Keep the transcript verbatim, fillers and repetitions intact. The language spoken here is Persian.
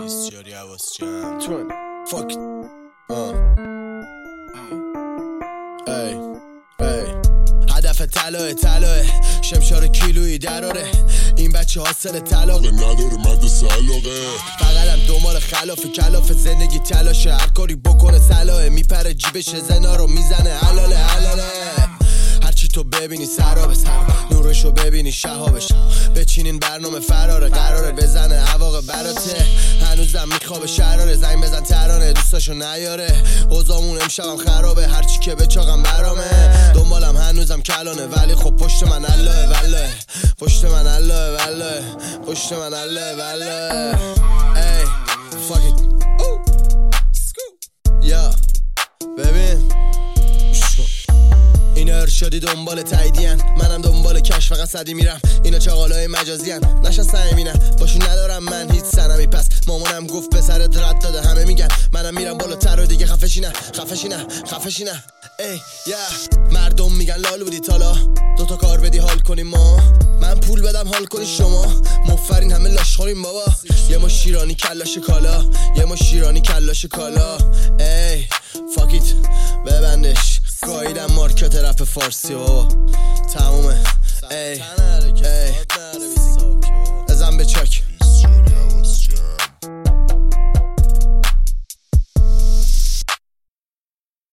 بیسیاری عواز جمع چون فاک آه ای ای هدف طلاه طلاه شمشار کیلویی دراره این بچه حاصل طلاقه نداره مدرسه علاقه فقطم دنبال خلاف کلاف زندگی تلاشه هر کاری بکنه صلاحه میپره جیبش زنا رو میزنه حلاله حلاله هرچی تو ببینی سرابه سرابه نورشو ببینی شهابش بچینین برنامه فراره قراره بزنه هواقه براته هنوزم میخوابه شراره زنگ بزن ترانه دوستاشو نیاره اوزامون امشبم خرابه هرچی که بچاقم برامه دنبالم هنوزم کلانه ولی خب پشت من الله والله پشت من الله والله پشت من الله والله ای fuck it یا ببین اینا ارشادی دنبال تاییدین منم دنبال کشف قصدی میرم اینا چاقالای مجازین نشستن همینن باشون ندارم من هیچ سنمی پس مامانم گفت پسرت رد داده همه میگن منم میرم بالاتر و دیگه خفشی نه خفشی نه خفشی نه ای یا مردم میگن لال بودی تالا دوتا کار بدی حال کنیم ما من پول بدم حال کنی شما مفرین همه لاشخوریم بابا یه ما شیرانی کلاش کالا یه ما شیرانی کلاش کالا ای فاکیت ببندش گاییدم مارکت رپ فارسی بابا تمومه ای